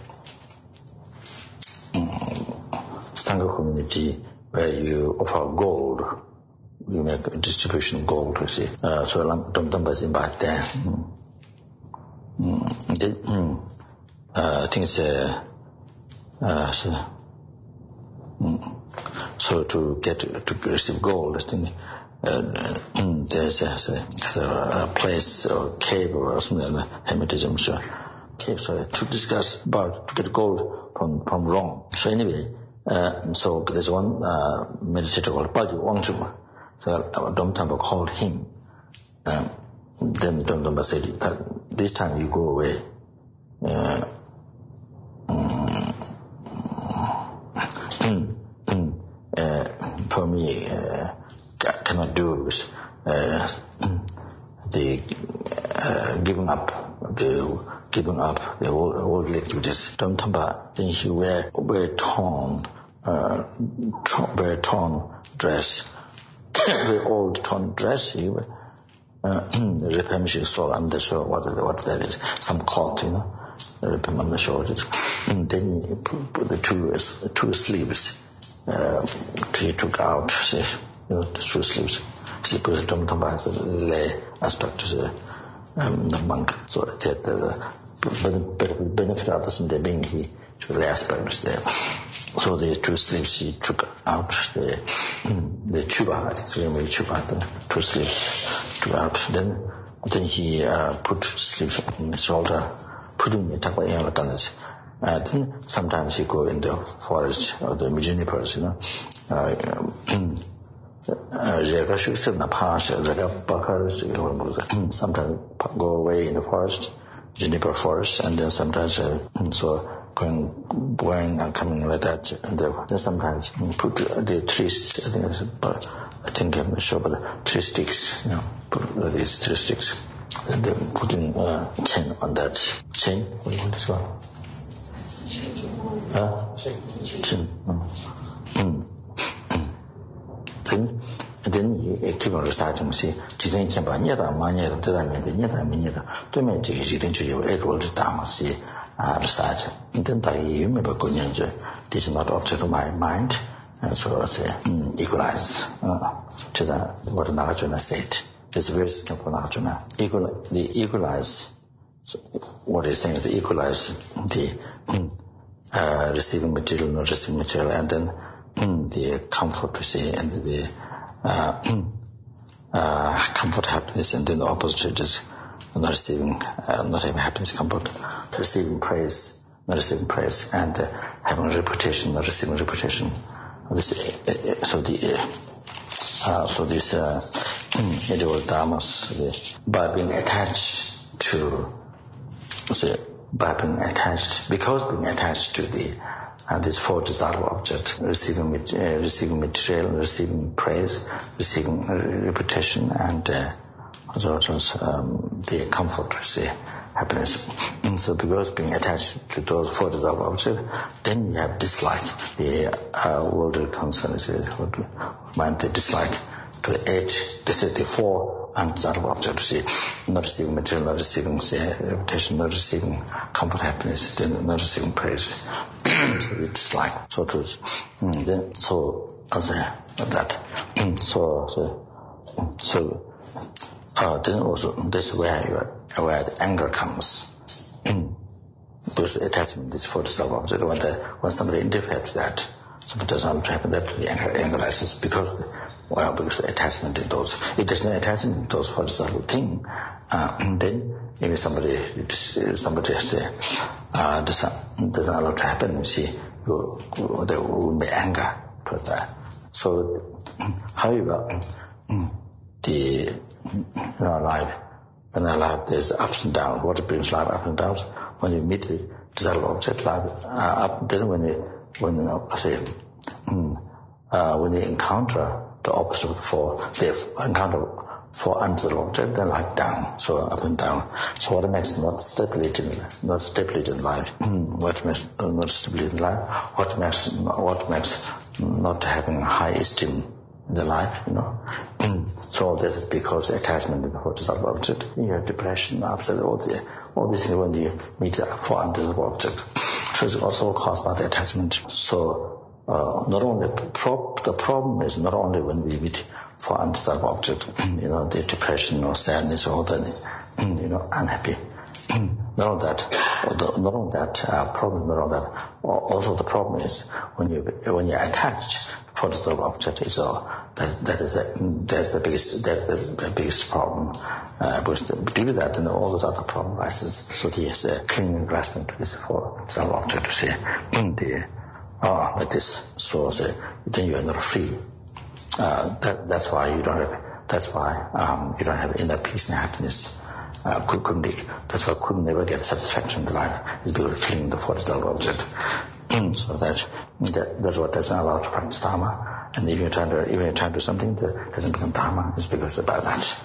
Sangha community where you offer gold. You make a distribution of gold, you see. Uh, so Dom Thapa is invited there. Mm. Mm. Then, mm. Uh, I think it's a, uh, so, Mm. So to get to receive gold, I think uh, there's, a, there's a, a place or cave or something like that, Hermitage, I'm sure. Cave, so to discuss about to get gold from from Rome. So anyway, uh, so there's one uh, meditator called Palju Wangzhu. So uh, Dom Thapa called him. Um, then Dom Thapa said, "This time you go away." Uh, Uh, for me, uh, cannot do with uh, the uh, giving up, the giving up the old, old activities. Dom Thapa, then he wear wear torn, uh, torn, wear torn dress, very old torn dress. He wear uh, repem she saw. I'm not sure what what that is. Some cloth, you know, repem I'm not sure what it is. And then he put the two two sleeves. Uh, he took out, say, you know, the two sleeves. He put the Dhamma as a lay aspect to the, um, the monk. So that the, the benefit of this in the being he to the aspect is there. So the two sleeves he took out the the chuba, I think it's really chuba, the two sleeves took out. Then then he uh, put sleeves on his shoulder, putting the takwa yamatanas. Uh, then sometimes he go in the forest or the junipers, you know. Sometimes go away in the forest, juniper forest, and then sometimes uh, so going, going and coming like that. And then sometimes put the trees. I think it's, but I think I'm not sure, but three sticks, you know, put these three sticks, and then putting uh, chain on that chain. What do you want this one? Huh? Chin. Mm. Mm. Then, then he keep on reciting. See, Jiten Chempa, Nyata, Manyata, Tedamenta, Nyata, Minyata, Tume, Jiten Chuyo, Equal to Dama, see, recite. And then you remember Kunyanjo, this is not object of my mind, and so I say, mm, equalize uh, to the, what Nagarjuna said. It's very simple, Nagarjuna. Equal, the equalize, so what he's saying is the equalize the, mm, Uh, receiving material, not receiving material, and then mm, the comfort, you see, and the uh, uh, comfort, happiness, and then the opposite is not receiving, uh, not having happiness, comfort, receiving praise, not receiving praise, and uh, having reputation, not receiving reputation. This, uh, so the uh, so this uh, individual dharmas, the, by being attached to the by being attached, because being attached to the uh, this four desirable object, receiving uh, receiving material, receiving praise, receiving uh, reputation, and uh, um, the comfort, see, happiness. And so, because being attached to those four desirable objects, then you have dislike. The uh, worldly concern is what mind the dislike to eight. This is the four undesirable objects. See, not receiving material, not receiving say, reputation, not receiving comfort, happiness, then not receiving praise. So it's like so to mm, then so as that. Mm, so so so uh, then also this is where you where the anger comes. Mm. Because attachment is for the self object. When the when somebody interferes to that, something does not happen, that the anger, anger arises because. Well, because the attachment in those, if there's no attachment in those for the subtle thing, uh, then maybe somebody, somebody say, uh, doesn't, doesn't allow to happen, you see, you, there will be anger toward that. So, however, the, you know, life, when our life, there's ups and downs. What brings life up and downs? When you meet the desirable object, life, uh, up, then when you, when you, I say, uh, when you encounter the opposite of the four, they encounter four undesirable objects, they lie down, so up and down. So what makes not stability, not stability in life? What makes uh, not stability in life? What makes what makes not having a high esteem in the life? You know. So this is because attachment to the four desirable object. You have depression, upset, all the all these things when you meet a four undesirable object. So it's also caused by the attachment. So. Uh, not only pro- the problem is not only when we meet for undesirable object, you know, the depression or sadness or the, you know, unhappy. Not only that, or the, not only that uh, problem, not only that. Also, the problem is when you when you're attached for the desirable object is uh, that that is a, that's the biggest that's the biggest problem. Uh, because due to that, then all those other problems rises. So yes, uh, clinging grasping to this for desirable object to say the. Oh, like this. So, so then you are not free. Uh, that, that's why you don't have. That's why um, you don't have inner peace and happiness. Uh, could, couldn't be. That's why could never get satisfaction in life. Is because of clinging the four desirable object. So that, that that's what doesn't allow to practice dharma. And if you're trying to, even you're trying to do something that doesn't become dharma, it's because of that.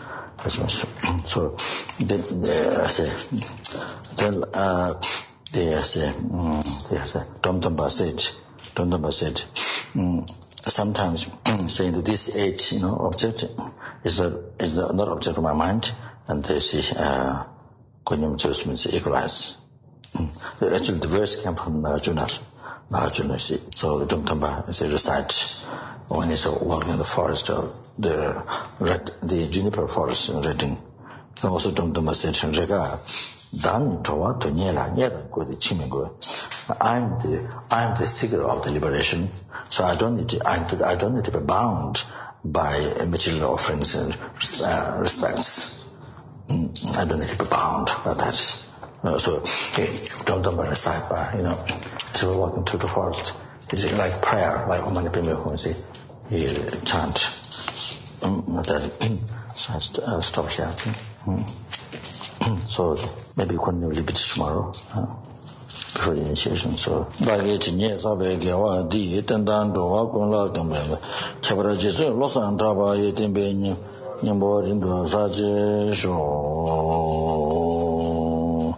So then, uh, say, then uh, they say, um, they say, Dhamma said. Dhamma said, um, sometimes saying that this eight, you know, object is, a, is not object of my mind, and they say, uh, Kunyam means equalize. Actually, the verse came from Nagarjuna. Nagarjuna, so the Dumtamba is a recite when he's walking in the forest, uh, the red, the juniper forest in Reading. And also Dumtamba said, Rega, Dan Towa to Nyela, Nyela go the Chimingo. I'm the I'm the seeker of the liberation, so I don't need to I, I don't need to be bound by material offerings and uh, respects. I don't need to be bound by that. Uh, so don't don't recite by, you know, as we're walking through the forest. It's like prayer, like Omani Pime who say he chant. Um, that so I st- uh, stop shouting. Mm. So maybe you can repeat tomorrow. Huh? Before the initiation, so Bagage Sabe Gawa di Tendan Doa Kunla Gambel, Cabra Jesu, Los Antraba, Yetimbe, Nimbo into Saje Show.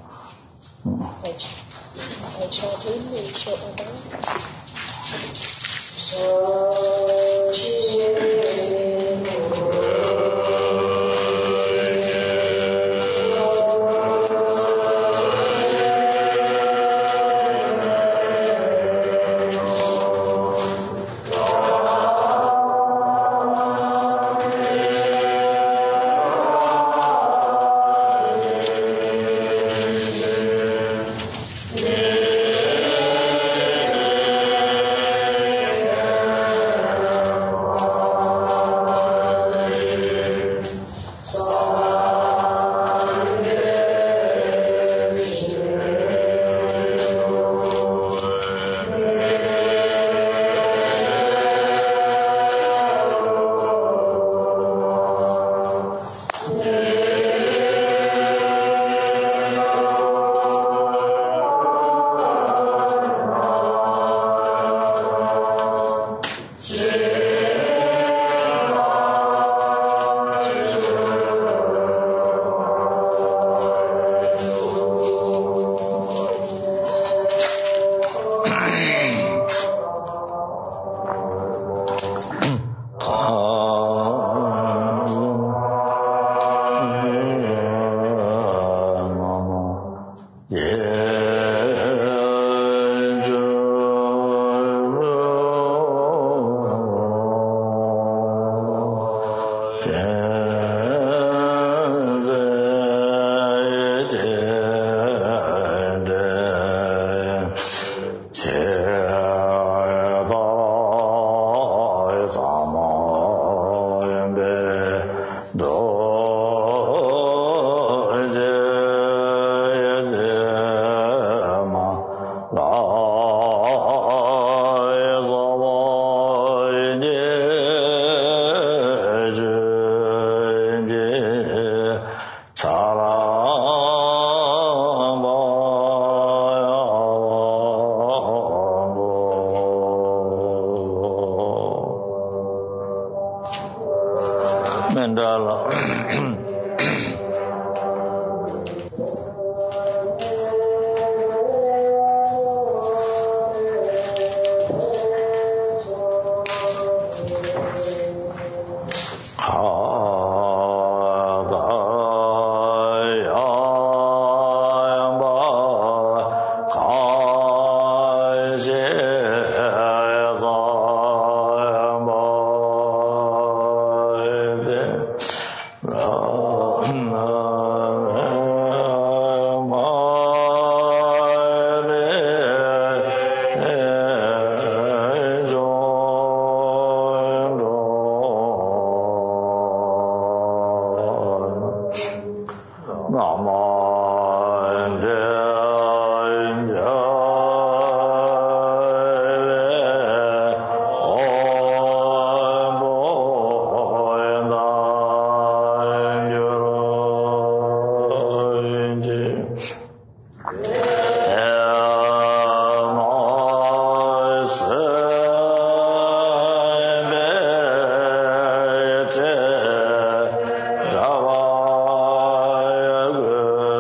Java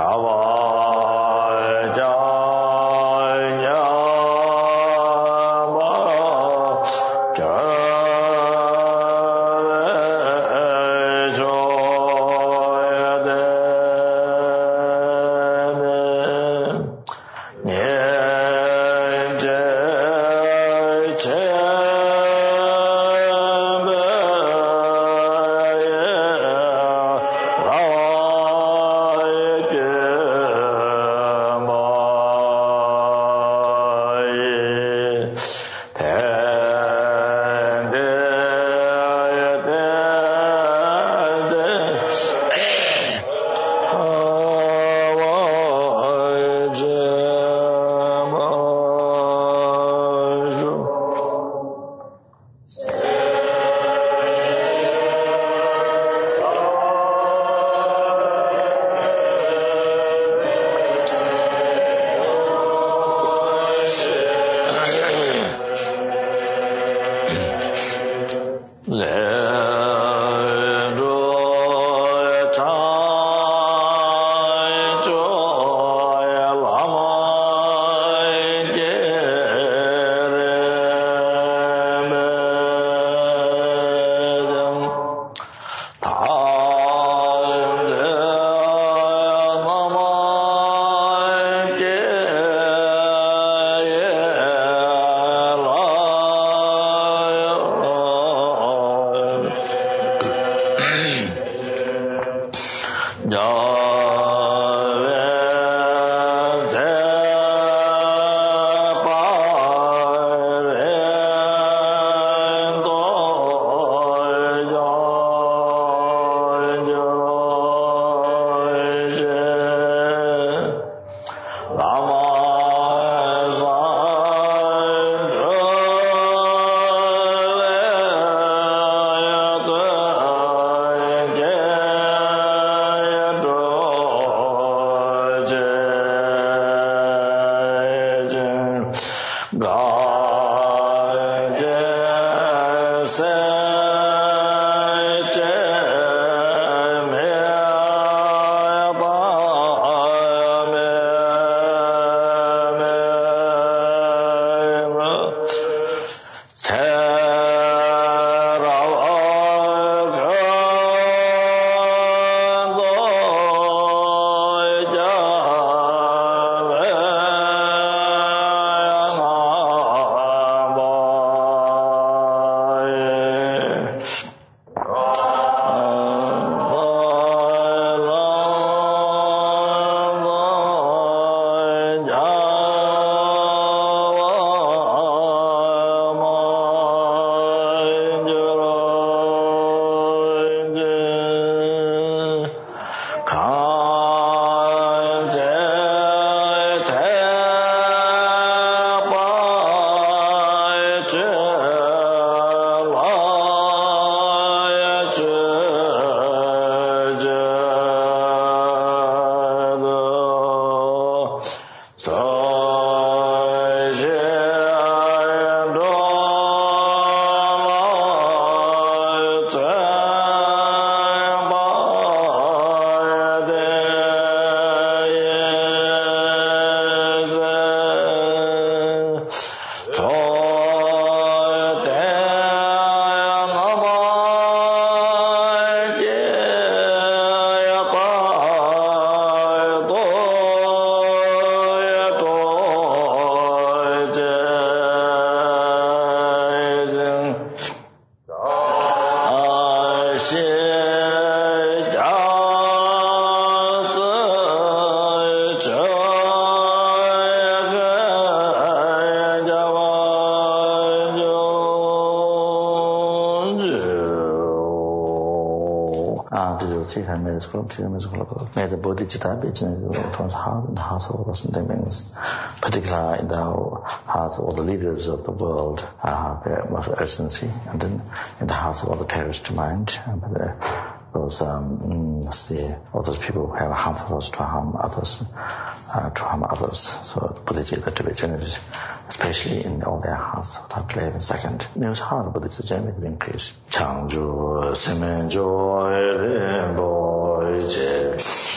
May the bodhicitta be generated towards heart and hearts of all the sentient beings, particularly in the hearts of all the leaders of the world, uh, most urgency, and then in the hearts of all the terrorist mind, and the, those um, the, all those people who have harmful thoughts to harm others, uh, to harm others. So bodhicitta to be generated, especially in all their hearts, without delay and second. News heart bodhicitta generated increase. Changju semen joy rinpo je.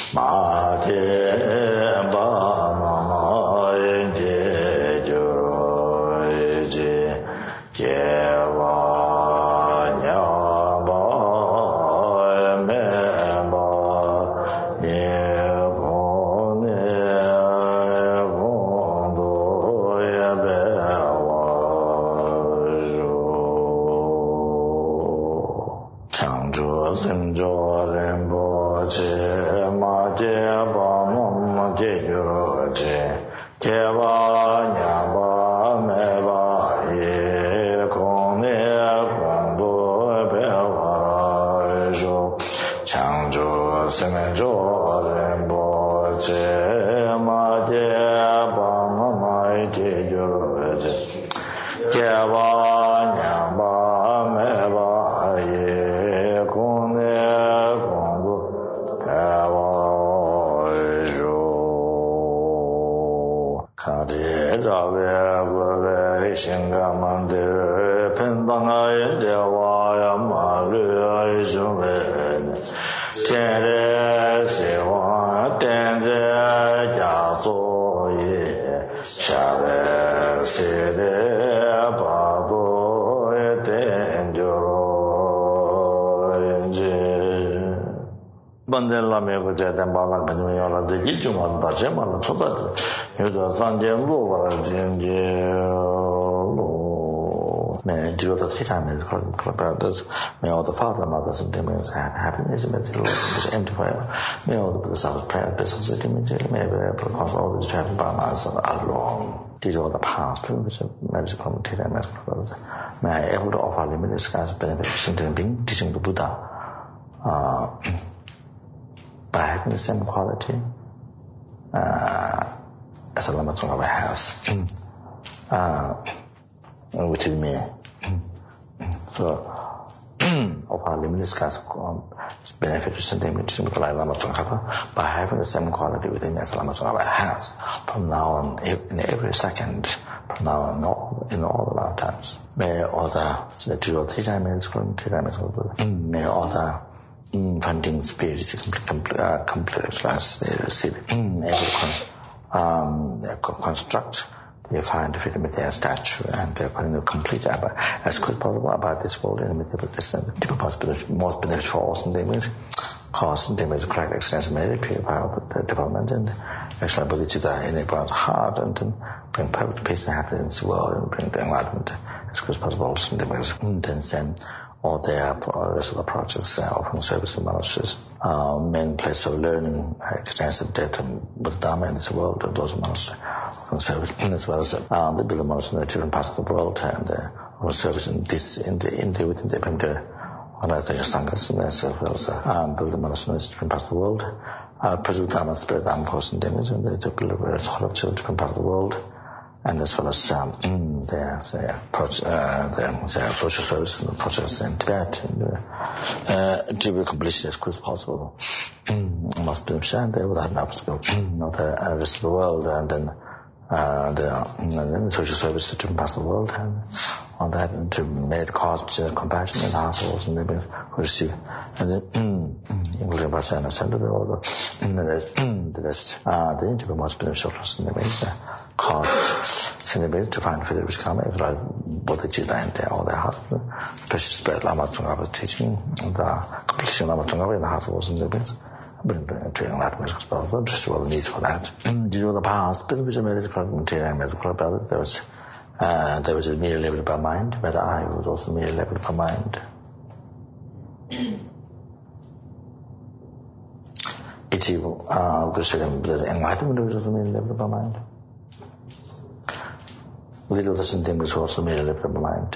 May all the father, mothers, and demons have happiness, may the Lord is empty fire. May all the Buddhas of prayer, business, images, may we cause all these happen by myself alone. These are the past, which are magic commentator and magical brothers. May I able to offer limitless guys benefit to sentient being, teaching the Buddha uh, by having the same quality uh, as a Lama Tsongkhapa has, uh, which is me. So, of our limitless class benefit to sentient being like Lama Tsongkhapa by having the same quality within as Lama Tsongkhapa has from now on in every second, from now on in all, in all of our times. May all the two or three times, three times, may all the funding spirits complete, uh, complete class they receive able to um, construct. They find the freedom of their statue and they're going to complete as quick as possible about this world and the possibility, most benefit for us and they mean cause and they may correct extensive merit about the development and actual ability to enable the heart and then bring perfect peace and happiness in the world and bring the enlightenment as quick as possible and they may then send all their uh, rest of the projects uh, offering service to monasteries, uh, main place of learning uh, extensive data with the Dharma in this world, and those monasteries offering service, as well as uh, they build a monastery in the different parts of the world, and uh, offering service in this, in the, in the, within the Pimda, organization Sanghas, and as well as uh, um, build a monastery in different parts of the world, uh, preserve Dharma, spread Dharma, post and damage, and they build a whole of children in different parts of the world. And as well as um, their, their, project, uh, their, their social service and projects in Tibet, and uh, uh, to be completed as quick as possible. Must be understood they would have enough to go, not the rest of the world, and then uh, the, and then social service to different parts of the world, and on that, and to make cause uh, compassion in households and neighbors who receive. And then, English and Bhajan ascended all the, the rest, uh, the interview must be beneficial for us in the ways, cause Cinebase to find freedom which come if like Bodhicitta and their, all their heart, especially spread Lama Tsongkhapa's teaching and the completion of Lama Tsongkhapa in the heart of Cinebase. Bring to enlightenment as well, just all the needs for that. Due to the past, but which are medical material and medical about there was uh, there was a mere level by mind, but I was also mere level by mind. It's evil. Uh, the enlightenment was also mere level by mind. Little the sentient was also mere level by mind.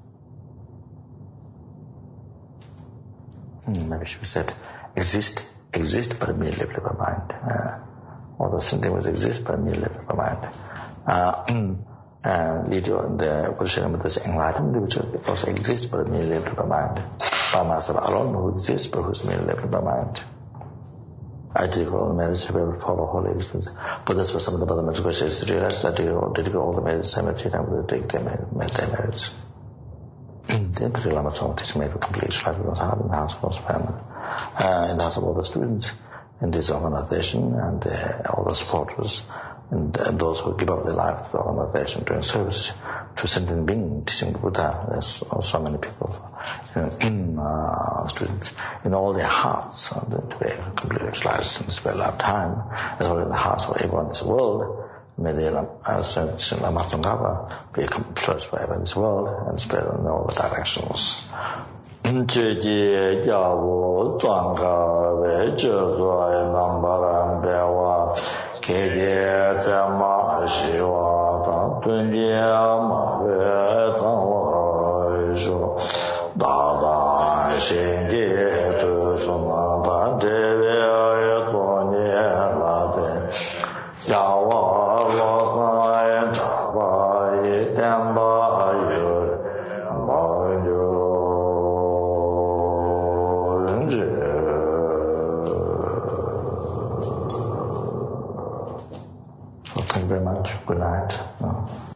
Hmm, maybe she said, exist, exist, but mere level by mind. Uh, all the sentient was exist, but mere level by mind. Uh, and little the position of this enlightenment, which also exists, but mere level by mind. By myself alone, who exists, but who's mere level by mind. I did all the merits to be able to follow holy experience. But this was some of the other magical shades to realize that I did all the merits cemetery time with the take their merits. Then Pretty Lama Tsongkhapa teaching made a complete life in the house of family. Uh, in the house of all the students, in this organization, and uh, all the supporters and, and those who give up their life to the organization doing service to sentient being, teaching the Buddha. There's so, so many people, you know, in uh, students, in all their hearts, uh, to be completely realized in this very lifetime, as well as in the hearts of everyone in this world. May the Lama Tsongkhapa be first forever in this world and spread in all the directions. 这些教务专科为制作南巴兰别瓦，给给在马西瓦当蹲的马为藏我说，大大心的都是马丹这位做年了的，要我我三查吧一点吧有，没有。